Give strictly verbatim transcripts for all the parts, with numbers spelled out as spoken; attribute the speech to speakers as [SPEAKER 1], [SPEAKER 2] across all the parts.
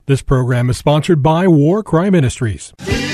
[SPEAKER 1] This program is sponsored by War Cry Ministries.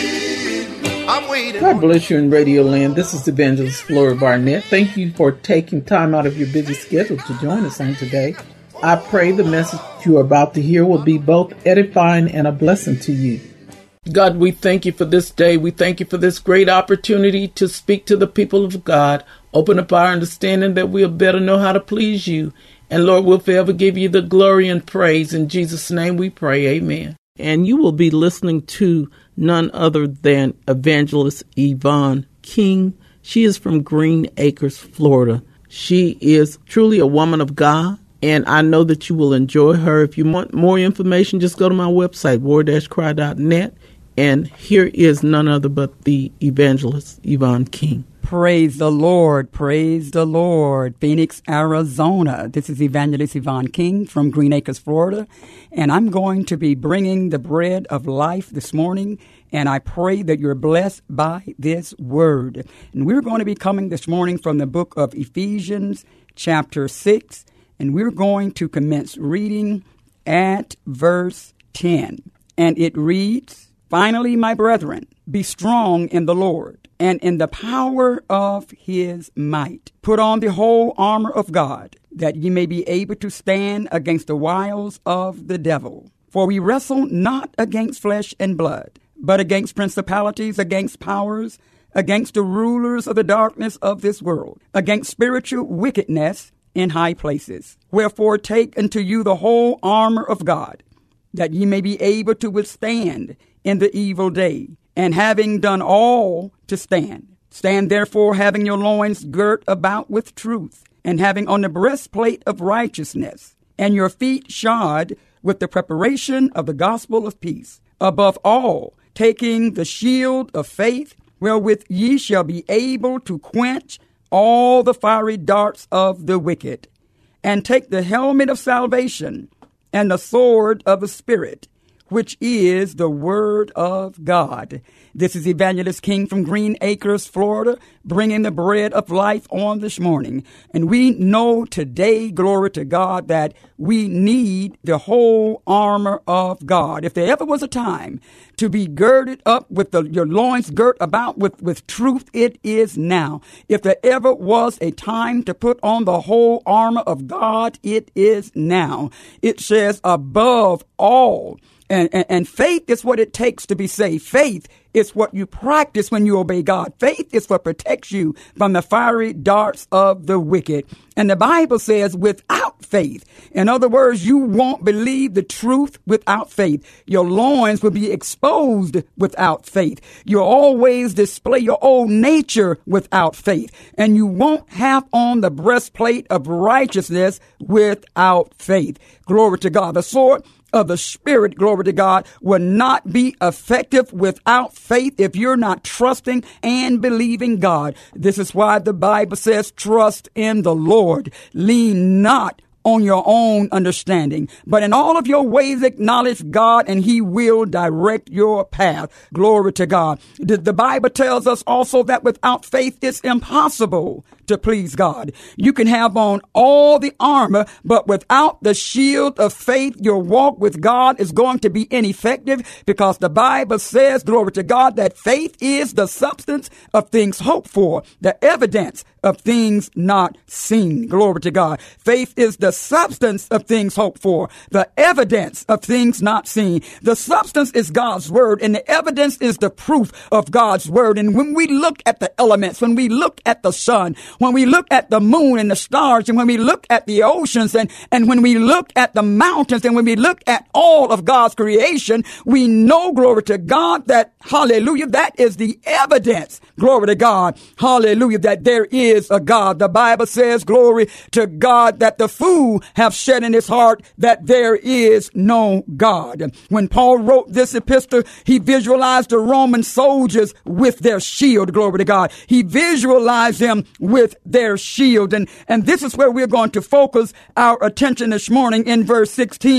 [SPEAKER 2] God bless you in Radio Land. This is Evangelist Flora Barnett. Thank you for taking time out of your busy schedule to join us on today. I pray the message you are about to hear will be both edifying and a blessing to you. God, we thank you for this day. We thank you for this great opportunity to speak to the people of God. Open up our understanding that we'll better know how to please you. And Lord, we'll forever give you the glory and praise. In Jesus' name we pray. Amen. And you will be listening to none other than Evangelist Yvonne King. She is from Green Acres, Florida. She is truly a woman of God, and I know that you will enjoy her. If you want more information, just go to my website, war dash cry dot net, and here is none other but the Evangelist Yvonne King.
[SPEAKER 3] Praise the Lord. Praise the Lord. Phoenix, Arizona. This is Evangelist Yvonne King from Green Acres, Florida. And I'm going to be bringing the bread of life this morning. And I pray that you're blessed by this word. And we're going to be coming this morning from the book of Ephesians, chapter six. And we're going to commence reading at verse ten. And it reads, "Finally, my brethren, be strong in the Lord and in the power of his might. Put on the whole armor of God, that ye may be able to stand against the wiles of the devil. For we wrestle not against flesh and blood, but against principalities, against powers, against the rulers of the darkness of this world, against spiritual wickedness in high places. Wherefore take unto you the whole armor of God, that ye may be able to withstand in the evil day. And having done all to stand, stand therefore having your loins girt about with truth, and having on the breastplate of righteousness, and your feet shod with the preparation of the gospel of peace. Above all, taking the shield of faith, wherewith ye shall be able to quench all the fiery darts of the wicked. And take the helmet of salvation, and the sword of the Spirit, which is the word of God." This is Evangelist King from Green Acres, Florida, bringing the bread of life on this morning. And we know today, glory to God, that we need the whole armor of God. If there ever was a time to be girded up with the, your loins girt about with, with truth, it is now. If there ever was a time to put on the whole armor of God, it is now. It says above all. And, and, and faith is what it takes to be saved. Faith is what you practice when you obey God. Faith is what protects you from the fiery darts of the wicked. And the Bible says without faith. In other words, you won't believe the truth without faith. Your loins will be exposed without faith. You'll always display your old nature without faith. And you won't have on the breastplate of righteousness without faith. Glory to God. The sword of the Spirit, glory to God, will not be effective without faith if you're not trusting and believing God. This is why the Bible says, trust in the Lord. Lean not on your own understanding, but in all of your ways acknowledge God, and he will direct your path. Glory to God. The, the Bible tells us also that without faith, it's impossible to please God. You can have on all the armor, but without the shield of faith, your walk with God is going to be ineffective, because the Bible says, glory to God, that faith is the substance of things hoped for, the evidence of things not seen. Glory to God. Faith is the substance of things hoped for, the evidence of things not seen. The substance is God's word, and the evidence is the proof of God's word. And when we look at the elements, when we look at the sun, when we look at the moon and the stars, and when we look at the oceans, and, and when we look at the mountains, and when we look at all of God's creation, we know, glory to God, that, hallelujah, that is the evidence, glory to God, hallelujah, that there is a God. The Bible says, glory to God, that the fool have said in his heart that there is no God. When Paul wrote this epistle, he visualized the Roman soldiers with their shield, glory to God. He visualized them with their shield. And, and this is where we're going to focus our attention this morning in verse sixteen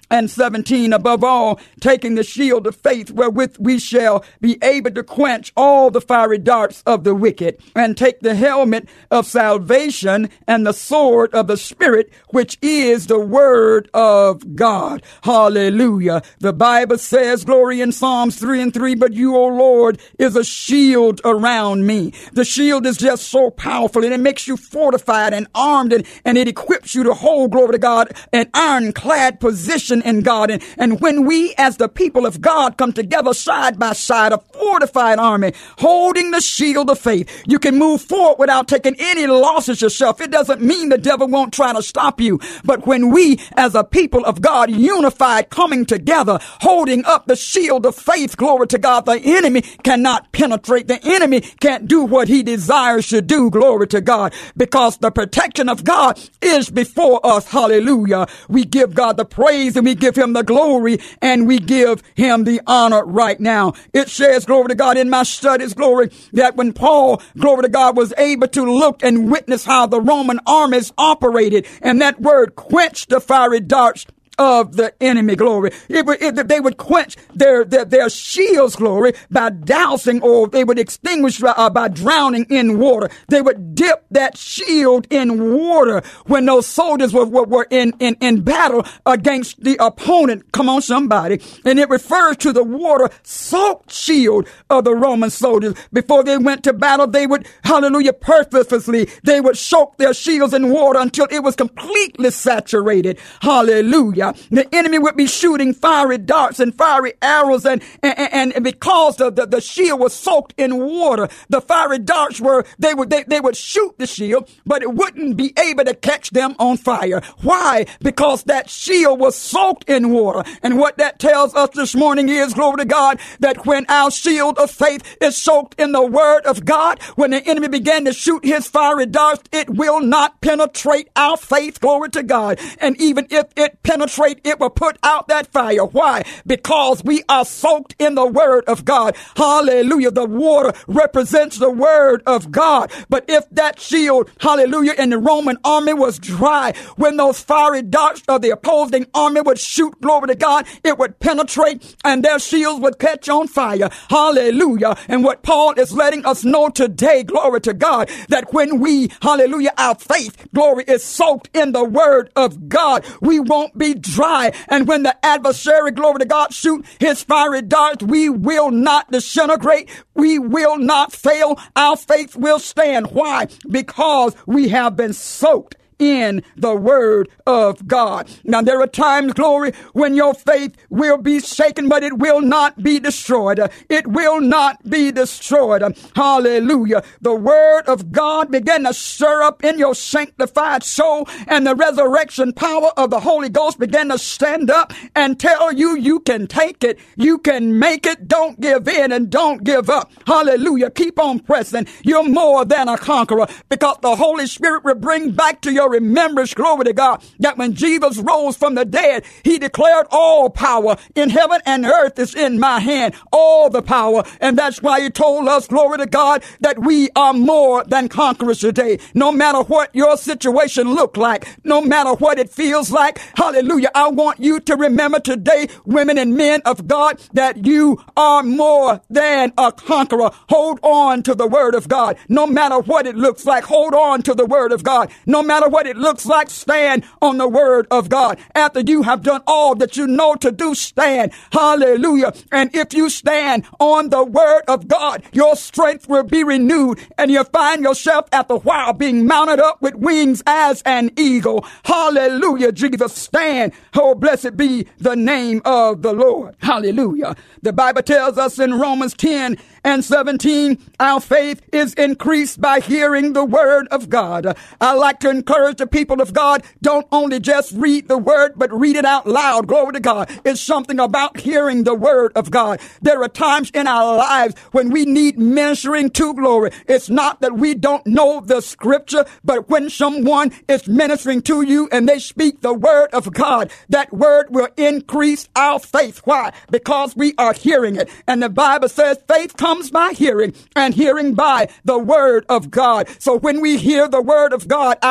[SPEAKER 3] and seventeen, above all, taking the shield of faith wherewith we shall be able to quench all the fiery darts of the wicked, and take the helmet of salvation and the sword of the Spirit, which is the word of God. Hallelujah. The Bible says, glory, in Psalms three and three, but you, O Lord, is a shield around me. The shield is just so powerful, and it makes you fortified and armed, and, and it equips you to hold, glory to God, an ironclad position in God. And, and when we as the people of God come together side by side, a fortified army, holding the shield of faith, you can move forward without taking any losses yourself. It doesn't mean the devil won't try to stop you. But when we as a people of God, unified, coming together, holding up the shield of faith, glory to God, the enemy cannot penetrate. The enemy can't do what he desires to do, glory to God, because the protection of God is before us. Hallelujah. We give God the praise, and we give him the glory, and we give him the honor right now. It says, glory to God, in my studies, glory, that when Paul, glory to God, was able to look and witness how the Roman armies operated, and that word quenched the fiery darts of the enemy, glory. It would, it, they would quench their, their, their shields, glory, by dousing, or they would extinguish uh, by drowning in water. They would dip that shield in water when those soldiers were, were, were in, in, in battle against the opponent. Come on, somebody. And it refers to the water soaked shield of the Roman soldiers. Before they went to battle, they would, hallelujah, purposefully, they would soak their shields in water until it was completely saturated. Hallelujah. The enemy would be shooting fiery darts and fiery arrows, and and, and because the, the, the shield was soaked in water, the fiery darts were, they would they, they would shoot the shield, but it wouldn't be able to catch them on fire. Why? Because that shield was soaked in water. And what that tells us this morning is, glory to God, that when our shield of faith is soaked in the word of God, when the enemy began to shoot his fiery darts, it will not penetrate our faith, glory to God. And even if it penetrates, it will put out that fire. Why? Because we are soaked in the word of God. Hallelujah. The water represents the word of God. But if that shield, hallelujah, in the Roman army was dry, when those fiery darts of the opposing army would shoot, glory to God, it would penetrate and their shields would catch on fire. Hallelujah. And what Paul is letting us know today, glory to God, that when we, hallelujah, our faith, glory, is soaked in the word of God, we won't be dry. And when the adversary, glory to God, shoot his fiery darts, we will not disintegrate. We will not fail. Our faith will stand. Why? Because we have been soaked in the word of God. Now, there are times, glory, when your faith will be shaken, but it will not be destroyed. It will not be destroyed. Hallelujah. The word of God began to stir up in your sanctified soul, and the resurrection power of the Holy Ghost began to stand up and tell you, you can take it. You can make it. Don't give in and don't give up. Hallelujah. Keep on pressing. You're more than a conqueror, because the Holy Spirit will bring back to your remembrance, glory to God, that when Jesus rose from the dead, he declared all power in heaven and earth is in my hand, all the power. And that's why he told us, glory to God, that we are more than conquerors today. No matter what your situation look like, no matter what it feels like, hallelujah, I want you to remember today, women and men of God, that you are more than a conqueror. Hold on to the word of God. No matter what it looks like, hold on to the word of God. No matter what What it looks like, stand on the word of God. After you have done all that you know to do, stand. Hallelujah. And if you stand on the word of God, your strength will be renewed, and you'll find yourself after a while being mounted up with wings as an eagle. Hallelujah. Jesus, stand. Oh, blessed be the name of the Lord. Hallelujah. The Bible tells us in Romans ten and seventeen, our faith is increased by hearing the word of God. I like to encourage the people of God, don't only just read the word, but read it out loud. Glory to God. It's something about hearing the word of God. There are times in our lives when we need ministering to, glory. It's not that we don't know the scripture, but when someone is ministering to you and they speak the word of God, that word will increase our faith. Why? Because we are hearing it. And the Bible says faith comes by hearing, and hearing by the word of God. So when we hear the word of God, our faith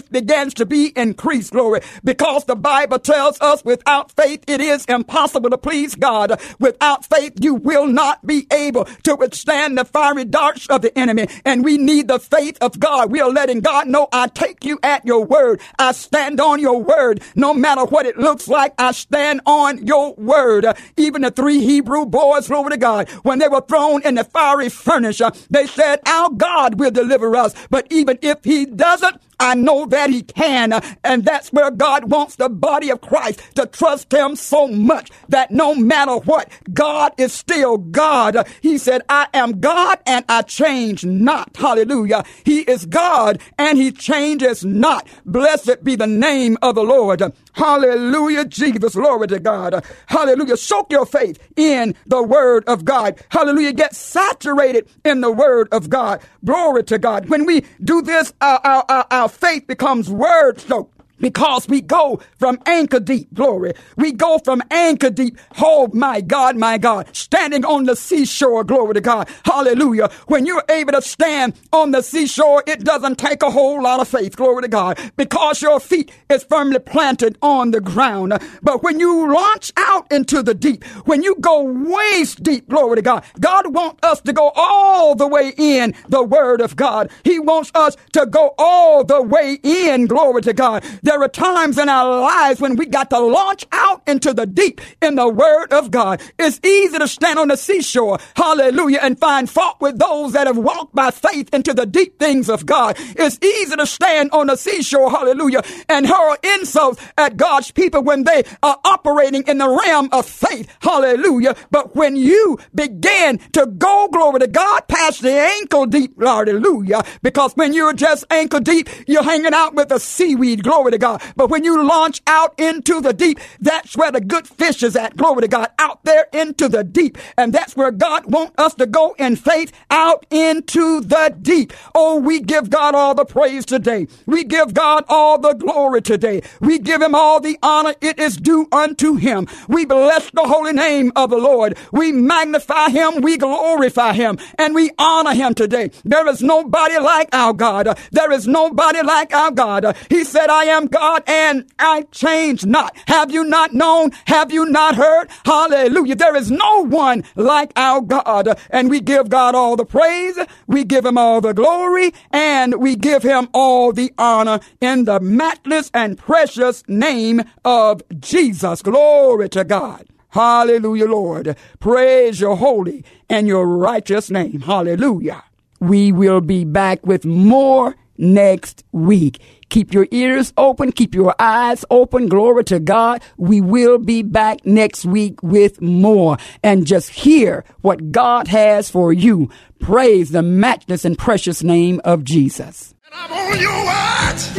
[SPEAKER 3] faith begins to be increased, glory, because the Bible tells us without faith it is impossible to please God. Without faith you will not be able to withstand the fiery darts of the enemy, and we need the faith of God. We are letting God know, I take you at your word. I stand on your word. No matter what it looks like, I stand on your word. Uh, even the three Hebrew boys, glory to God, when they were thrown in the fiery furnace, uh, they said, our God will deliver us. But even if he doesn't, I know that he can. Uh, and that's where God wants the body of Christ to trust him so much that no matter what, God is still God. Uh, he said, I am God and I change not. Hallelujah. He is God and he changes not. Blessed be the name of the Lord. Uh, Hallelujah, Jesus. Glory to God. Uh, hallelujah. Soak your faith in the word of God. Hallelujah. Get saturated in the word of God. Glory to God. When we do this, our, our, our, our faith becomes word soaked. Because we go from anchor deep, glory. We go from anchor deep. Oh, my God, my God. Standing on the seashore, glory to God. Hallelujah. When you're able to stand on the seashore, it doesn't take a whole lot of faith, glory to God. Because your feet is firmly planted on the ground. But when you launch out into the deep, when you go waist deep, glory to God, God wants us to go all the way in the word of God. He wants us to go all the way in, glory to God. There are times in our lives when we got to launch out into the deep in the word of God. It's easy to stand on the seashore, hallelujah, and find fault with those that have walked by faith into the deep things of God. It's easy to stand on the seashore, hallelujah, and hurl insults at God's people when they are operating in the realm of faith, hallelujah. But when you begin to go, glory to God, past the ankle deep, hallelujah, because when you're just ankle deep, you're hanging out with the seaweed, glory to God. But when you launch out into the deep, that's where the good fish is at. Glory to God. Out there into the deep. And that's where God wants us to go in faith, out into the deep. Oh, we give God all the praise today. We give God all the glory today. We give him all the honor. It is due unto him. We bless the holy name of the Lord. We magnify him. We glorify him. And we honor him today. There is nobody like our God. There is nobody like our God. He said, I am God and I change not. Have you not known? Have you not heard? Hallelujah. There is no one like our God. And we give God all the praise. We give him all the glory and we give him all the honor in the matchless and precious name of Jesus. Glory to God. Hallelujah, Lord. Praise your holy and your righteous name. Hallelujah. We will be back with more next week. Keep your ears open. Keep your eyes open. Glory to God. We will be back next week with more. And just hear what God has for you. Praise the matchless and precious name of Jesus.
[SPEAKER 4] And I'm on your watch.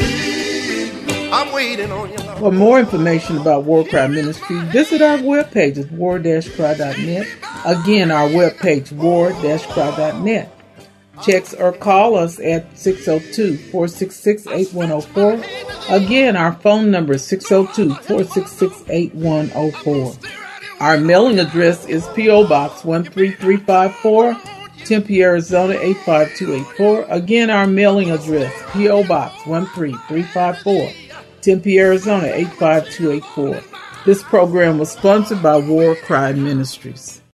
[SPEAKER 4] I'm waiting on you.
[SPEAKER 2] For more information about War Cry Ministry, visit our webpage at war dash cry dot net. Again, our webpage, war dash cry dot net. Text or call us at six oh two, four six six, eight one oh four. Again, our phone number is six oh two, four six six, eight one oh four. Our mailing address is P O. Box one three three five four, Tempe, Arizona eight five two eight four. Again, our mailing address, P O. Box one three three five four, Tempe, Arizona eight five two eight four. This program was sponsored by War Cry Ministries.